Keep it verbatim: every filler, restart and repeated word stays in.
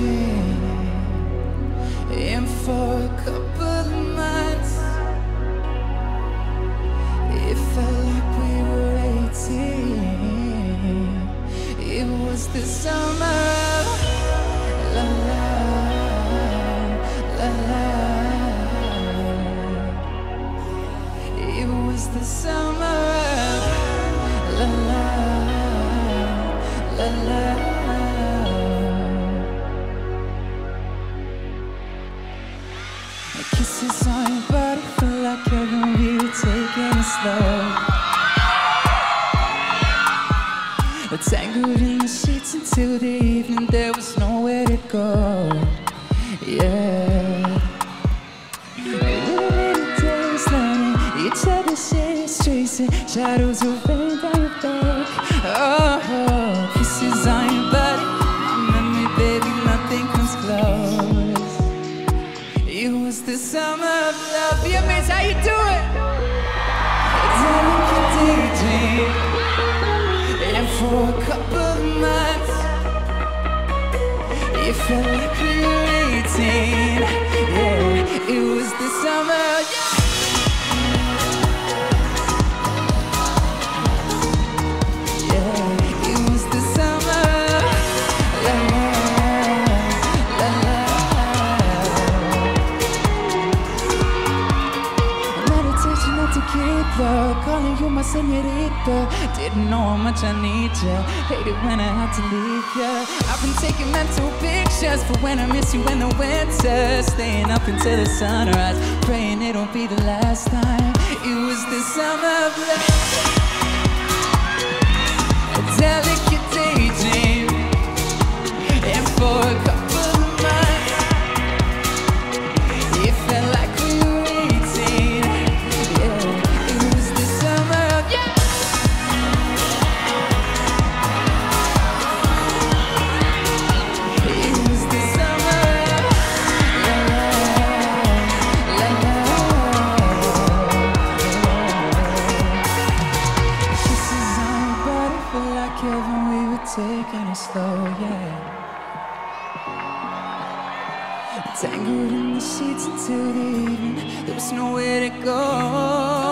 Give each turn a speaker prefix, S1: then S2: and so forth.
S1: daydream. And for a couple of months, it felt like we were eighteen. It was the summer of la la, la la. It was the summer of la la, la la. Kisses on your body feel like heaven, we were taking it slow. Tangled in the sheets until the evening, there was nowhere to go. Yeah. Little days learning each other's shades, tracing shadows of rain down your back. Oh, kisses on your body, memory, baby, nothing comes close. It was the summer of love. Yeah, miss, how you do it? Delicate daydream. And for a couple of months, it felt like we were eighteen. Yeah, it was the summer. Yeah. Yeah, it was the summer. La la, la la. Meditation not to keep up, calling you my señorita. Didn't know how much I need you. Hate it when I have to leave you. I've been taking mental pictures for when I miss you in the winter. Staying up until the sunrise, praying it'll be the last time. It was the summer of love. A delicate daydream. And for a couple of months, it felt like we were eighteen. Yeah, it was the summer of yeah. Taking it slow, yeah. Tangled in the sheets until the evening, there was nowhere to go.